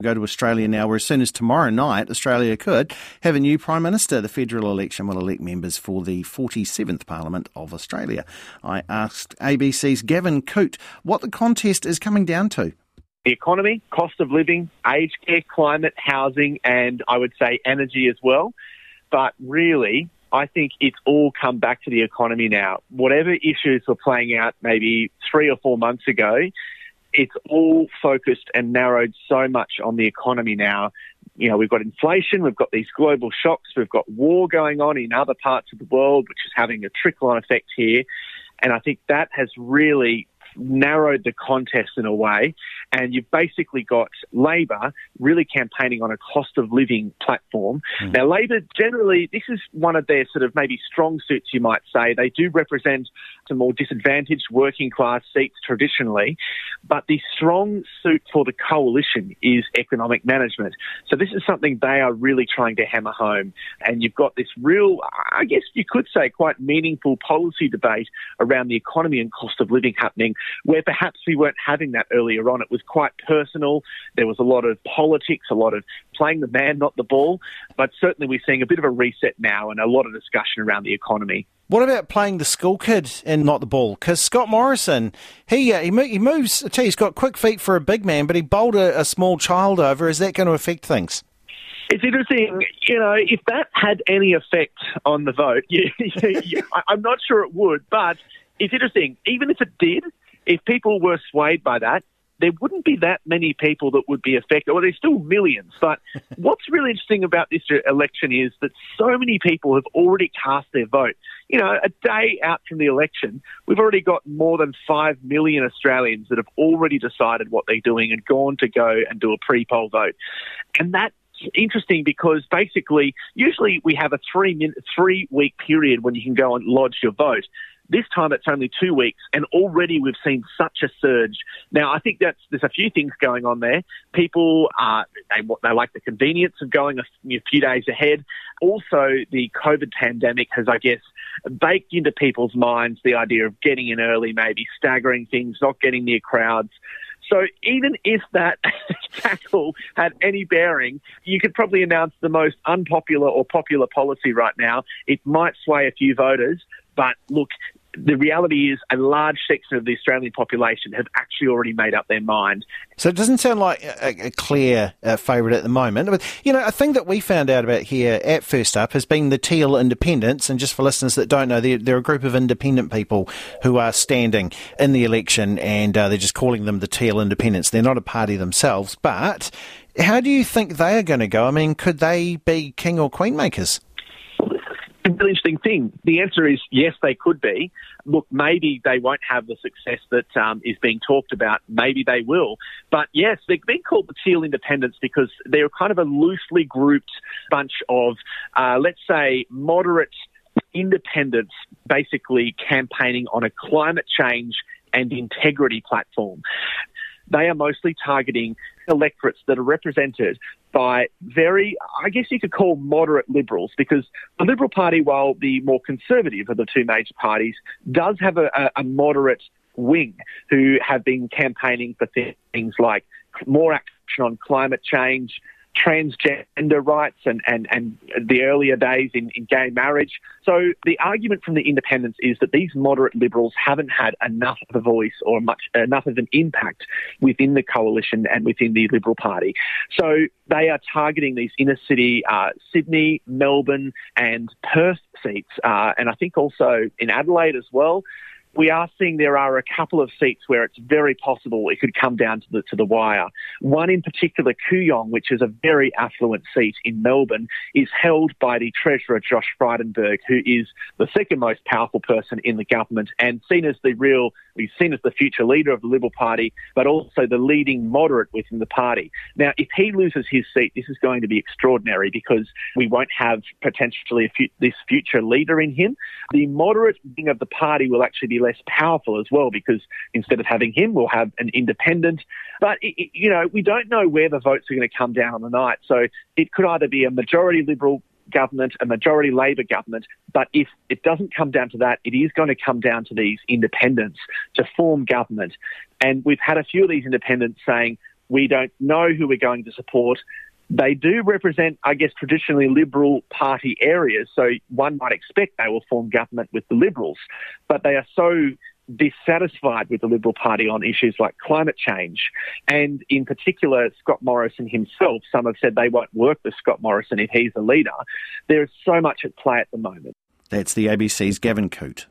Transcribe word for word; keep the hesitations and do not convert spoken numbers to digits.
Go to Australia now, where as soon as tomorrow night, Australia could have a new Prime Minister. The federal election will elect members for the forty-seventh Parliament of Australia. I asked A B C's Gavin Coote what the contest is coming down to. The economy, cost of living, aged care, climate, housing, and I would say energy as well. But really, I think it's all come back to the economy now. Whatever issues were playing out maybe three or four months ago, it's all focused and narrowed so much on the economy now. You know, we've got inflation, we've got these global shocks, we've got war going on in other parts of the world, which is having a trickle-on effect here. And I think that has really narrowed the contest in a way, and you've basically got Labor really campaigning on a cost of living platform. Mm. Now, Labor generally, this is one of their sort of maybe strong suits, you might say. They do represent some more disadvantaged working class seats traditionally, but the strong suit for the coalition is economic management. So this is something they are really trying to hammer home. And you've got this real, I guess you could say, quite meaningful policy debate around the economy and cost of living happening, where perhaps we weren't having that earlier on. It was quite personal. There was a lot of politics, a lot of playing the man, not the ball. But certainly we're seeing a bit of a reset now and a lot of discussion around the economy. What about playing the school kid and not the ball? Because Scott Morrison, he, uh, he he moves, I tell you, he's got quick feet for a big man, but he bowled a, a small child over. Is that going to affect things? It's interesting, you know, if that had any effect on the vote, you, you, you, I'm not sure it would, but it's interesting. Even if it did, if people were swayed by that, there wouldn't be that many people that would be affected. Well, there's still millions. But what's really interesting about this election is that so many people have already cast their vote. You know, a day out from the election, we've already got more than five million Australians that have already decided what they're doing and gone to go and do a pre-poll vote. And that's interesting because basically, usually we have a three minute, three week period when you can go and lodge your vote. This time it's only two weeks, and already we've seen such a surge. Now, I think that's there's a few things going on there. People, uh, they, they like the convenience of going a few days ahead. Also, the COVID pandemic has, I guess, baked into people's minds the idea of getting in early, maybe staggering things, not getting near crowds. So even if that tackle had any bearing, you could probably announce the most unpopular or popular policy right now. It might sway a few voters, but look, the reality is a large section of the Australian population have actually already made up their mind. So it doesn't sound like a, a clear uh, favourite at the moment. But, you know, a thing that we found out about here at First Up has been the Teal Independents. And just for listeners that don't know, they're, they're a group of independent people who are standing in the election, and uh, they're just calling them the Teal Independents. They're not a party themselves. But how do you think they are going to go? I mean, could they be king or queen makers? A really interesting thing. The answer is yes, they could be. Look, maybe they won't have the success that um, is being talked about. Maybe they will. But yes, they've been called the Teal Independents because they're kind of a loosely grouped bunch of, uh, let's say, moderate independents basically campaigning on a climate change and integrity platform. They are mostly targeting electorates that are represented by very, I guess you could call moderate Liberals, because the Liberal Party, while the more conservative of the two major parties, does have a, a moderate wing who have been campaigning for things like more action on climate change, transgender rights, and, and, and the earlier days in, in gay marriage. So the argument from the independents is that these moderate Liberals haven't had enough of a voice or much enough of an impact within the coalition and within the Liberal Party. So they are targeting these inner city uh, Sydney, Melbourne and Perth seats, uh, and I think also in Adelaide as well. We are seeing there are a couple of seats where it's very possible it could come down to the to the wire. One in particular, Kooyong, which is a very affluent seat in Melbourne, is held by the Treasurer Josh Frydenberg, who is the second most powerful person in the government and seen as the real, he's seen as the future leader of the Liberal Party, but also the leading moderate within the party. Now, if he loses his seat, this is going to be extraordinary because we won't have potentially a fu- this future leader in him. The moderate wing of the party will actually be less powerful as well, because instead of having him, we'll have an independent. But, it, it, you know, we don't know where the votes are going to come down on the night. So it could either be a majority Liberal government, a majority Labor government. But if it doesn't come down to that, it is going to come down to these independents to form government. And we've had a few of these independents saying, We don't know who we're going to support. They do represent, I guess, traditionally Liberal Party areas, so one might expect they will form government with the Liberals, but they are so dissatisfied with the Liberal Party on issues like climate change, and in particular Scott Morrison himself. Some have said they won't work with Scott Morrison if he's the leader. There is so much at play at the moment. That's the A B C's Gavin Coote.